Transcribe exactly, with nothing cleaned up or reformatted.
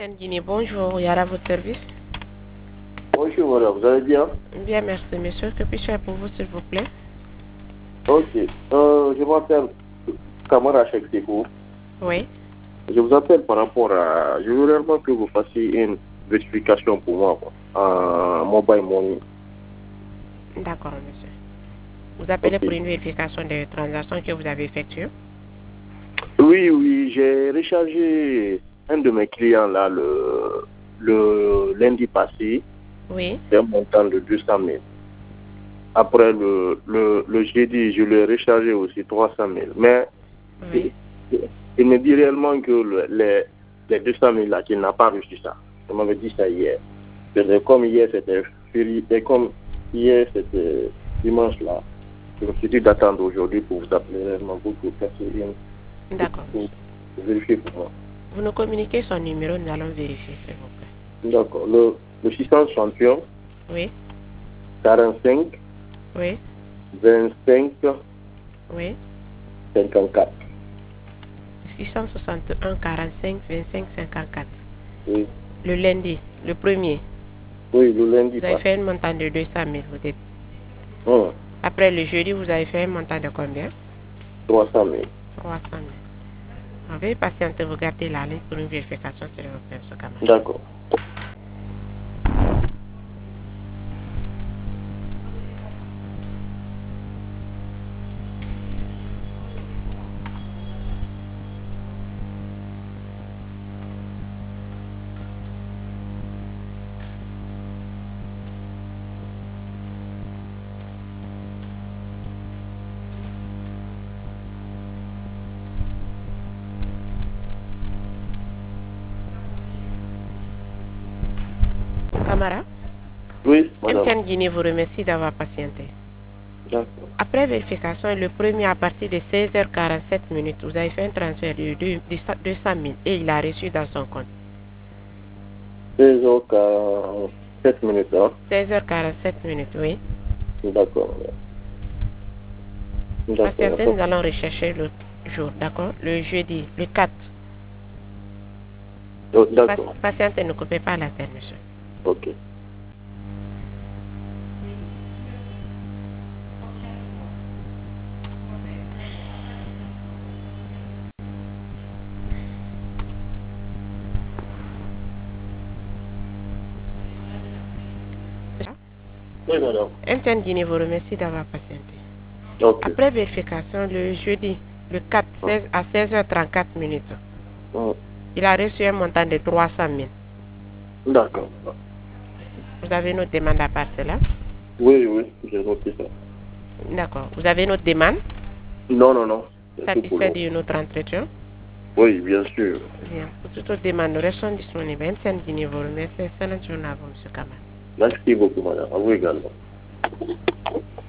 Guinée, bonjour, Yara, votre service. Bonjour madame, vous allez bien? Bien, merci monsieur. Que puis-je faire pour vous, s'il vous plaît? Ok, euh, je m'appelle Kamara Cheksekou. Oui. Je vous appelle par rapport à... Je veux réellement que vous fassiez une vérification pour moi, quoi, en mobile money. D'accord, monsieur. Vous appelez Okay. pour une vérification des transactions que vous avez effectuées? Oui, oui, j'ai rechargé un de mes clients là le, le lundi passé. Oui. C'est un montant de deux cent mille. Après le, le, le jeudi, je l'ai rechargé aussi trois cent mille. Mais oui. il, il me dit réellement que le, les, les deux cent mille là, qu'il n'a pas reçu ça. Il m'avait dit ça hier. Et comme hier c'était férié, et comme hier c'était dimanche là, je me suis dit d'attendre aujourd'hui pour vous appeler réellement pour que vous fassiez une. D'accord. Pour vérifier pour moi. Vous nous communiquez son numéro, nous allons vérifier, s'il vous plaît. D'accord. Le, le six cent soixante et un. Oui. quarante-cinq. Oui. vingt-cinq. Oui. cinquante-quatre. six cent soixante et un, quarante-cinq, vingt-cinq, cinquante-quatre. Oui. Le lundi, le premier. Oui, le lundi. Vous avez fait un montant de deux cent mille, vous dites. Hum. Après le jeudi, vous avez fait un montant de combien? trois cent mille. trois cent mille. On va patienter, vous gardez la ligne pour une vérification, s'il vous plaît, ce camarade. D'accord. Camara? Oui, madame. M T N Guinée vous remercie d'avoir patienté. D'accord. Après vérification, le premier à partir de seize heures quarante-sept minutes, vous avez fait un transfert de deux cent mille et il a reçu dans son compte. seize heures quarante-sept minutes, hein? seize heures quarante-sept minutes, oui. D'accord. Patientez, nous allons rechercher le jour, d'accord? Le jeudi, le quatre. Oh, d'accord. Patientez, ne coupez pas la tête, monsieur. Ok. Oui, madame. M T N Guinée vous remercie d'avoir patienté. Ok. Après vérification, le jeudi, le quatre, seize à seize heures trente-quatre minutes, Hum. il a reçu un montant de trois cent mille. D'accord. Vous avez notre demande à part cela? Oui, oui, j'ai noté ça. D'accord. Vous avez notre demande? Non, non, non. Satisfait de notre entretien? Oui, bien sûr. Bien. Pour toute autre demande, nous restons disponibles. M T N Guinée vous remercie. Excellente journée à vous, M. Kamara. Merci beaucoup, madame. À vous également.